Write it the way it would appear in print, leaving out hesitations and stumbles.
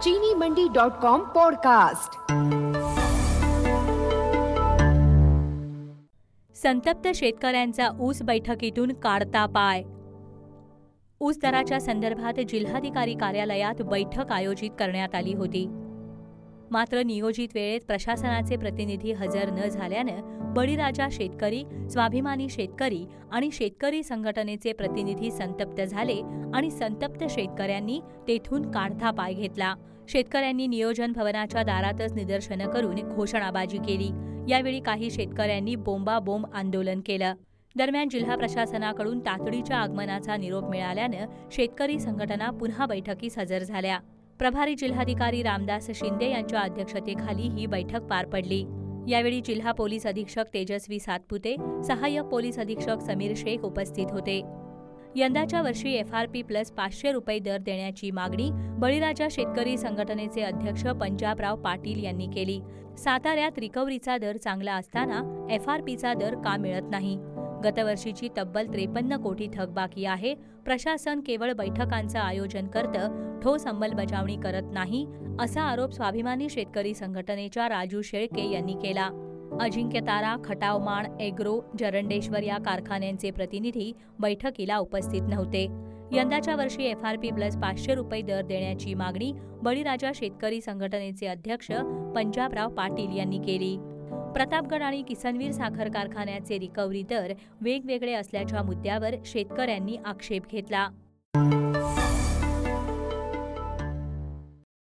चीनीमंडी.com podcast. संतप्त शेतकऱ्यांचा ऊस बैठकीतून काढता पाय। ऊस दराच्या संदर्भात जिल्हाधिकारी कार्यालयात बैठक आयोजित करण्यात आली होती. मात्र नियोजित वेळेत प्रशासनाचे प्रतिनिधी हजर न झाल्यानं बळीराजा शेतकरी, स्वाभिमानी शेतकरी आणि शेतकरी संघटनेचे प्रतिनिधी संतप्त झाले आणि संतप्त शेतकऱ्यांनी तेथून काढता पाय घेतला. शेतकऱ्यांनी नियोजन भवनाच्या दारातच निदर्शनं करून घोषणाबाजी केली. यावेळी काही शेतकऱ्यांनी बोंबाबोंब आंदोलन केलं. दरम्यान जिल्हा प्रशासनाकडून तातडीच्या आगमनाचा निरोप मिळाल्यानं शेतकरी संघटना पुन्हा बैठकीस हजर झाल्या. प्रभारी जिल्हाधिकारी रामदास शिंदे यांच्या अध्यक्षतेखाली ही बैठक पार पडली. यावेळी जिल्हा पोलीस अधीक्षक तेजस्वी सातपुते, सहाय्यक पोलीस अधीक्षक समीर शेख उपस्थित होते. यंदाच्या वर्षी FRP प्लस 500 रुपये दर देण्याची मागणी बळीराजा शेतकरी संघटनेचे अध्यक्ष पंजाबराव पाटील यांनी केली. साताऱ्यात रिकव्हरीचा दर चांगला असताना FRPचा दर का मिळत नाही? गतवर्षीची तब्बल 53 कोटी थकबाकी आहे. प्रशासन केवळ बैठकांचं आयोजन करतं, ठोस अंमलबजावणी करत नाही, असा आरोप स्वाभिमानी शेतकरी संघटनेच्या राजू शेळके यांनी केला. अजिंक्यतारा, खटावमाण, एग्रो, जरंडेश्वर या कारखान्यांचे प्रतिनिधी बैठकीला उपस्थित नव्हते. यंदाच्या वर्षी FRP प्लस 500 रुपये दर देण्याची मागणी बळीराजा शेतकरी संघटनेचे अध्यक्ष पंजाबराव पाटील यांनी केली. प्रतापगड आणि किसनवीर साखर कारखान्याचे रिकव्हरी दर वेगवेगळे असल्याच्या मुद्द्यावर शेतकऱ्यांनी आक्षेप घेतला.